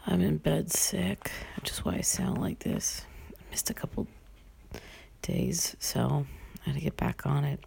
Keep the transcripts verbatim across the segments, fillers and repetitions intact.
I'm in bed sick, which is why I sound like this. I missed a couple days, so I had to get back on it.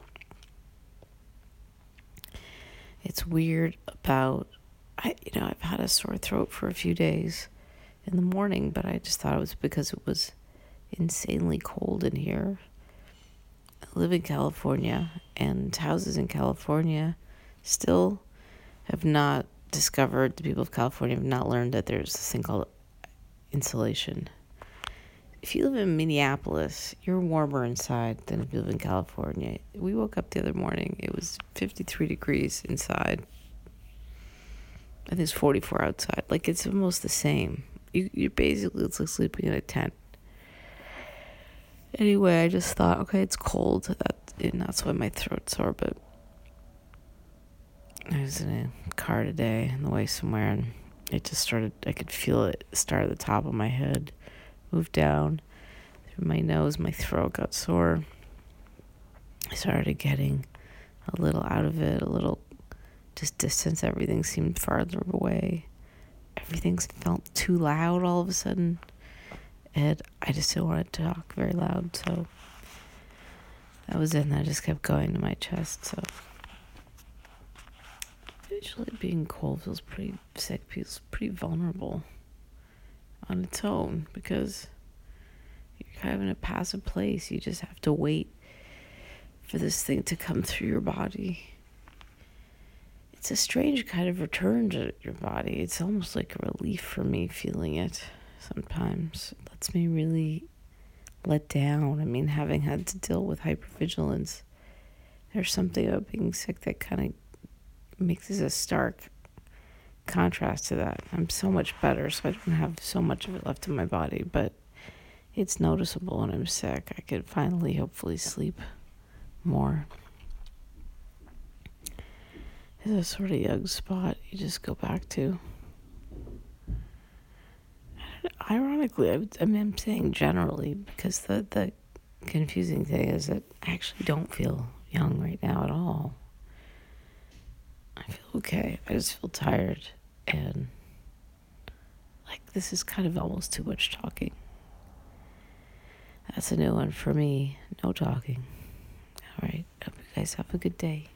It's weird about, I you know, I've had a sore throat for a few days in the morning, but I just thought it was because it was insanely cold in here. I live in California, and houses in California still have not discovered, the people of California have not learned that there's this thing called insulation. If you live in Minneapolis, you're warmer inside than if you live in California. We woke up the other morning, it was fifty-three degrees inside. I think it's forty-four outside. Like, it's almost the same. You, you're basically, it's like sleeping in a tent. Anyway, I just thought, okay, it's cold. That, and that's why my throat's sore, but I was in a car today on the way somewhere, and it just started, I could feel it start at the top of my head, move down through my nose, my throat got sore. I started getting a little out of it, a little just distance. Everything seemed farther away. Everything felt too loud all of a sudden. And I just didn't want to talk very loud, so that was it, and I just kept going to my chest, so usually being cold feels pretty sick, feels pretty vulnerable on its own, because you're kind of in a passive place. You just have to wait for this thing to come through your body. It's a strange kind of return to your body. It's almost like a relief for me feeling it sometimes. It lets me really let down. I mean, having had to deal with hypervigilance, there's something about being sick that kind of makes a stark contrast to that. I'm so much better, so I don't have so much of it left in my body, but it's noticeable when I'm sick. I could finally, hopefully, sleep more. It's a sort of yug spot you just go back to. Ironically, I, I mean, I'm saying generally, because the, the confusing thing is that I actually don't feel young right now at all. I feel okay. I just feel tired, and like this is kind of almost too much talking. That's a new one for me. No talking. All right. Hope you guys have a good day.